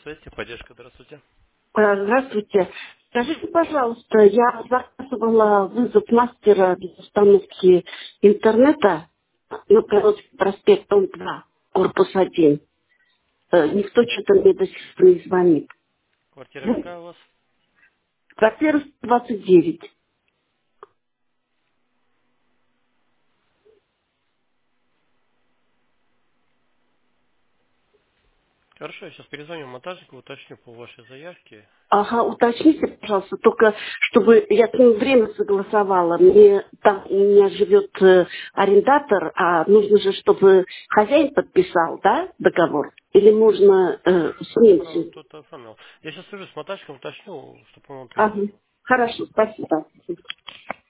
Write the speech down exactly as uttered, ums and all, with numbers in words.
связи, поддержка, здравствуйте. А, Здравствуйте. Скажите, пожалуйста, я заказывала вызов мастера для установки интернета на Калужский проспект, дом два, корпус один. Э, Никто что-то мне до сих пор не звонит. Квартира какая у вас? Квартира двадцать девять. Хорошо, я сейчас перезвоню монтажнику, уточню по вашей заявке. Ага, уточните, пожалуйста, только чтобы я с ним время согласовала. Мне там у меня живет э, арендатор, а нужно же, чтобы хозяин подписал, да, договор? Или можно э, с ним? Нужно всё? кто-то оформил. Я сейчас свяжусь с монтажником, уточню, чтобы он вам Ага. перезвонил. Хорошо, спасибо.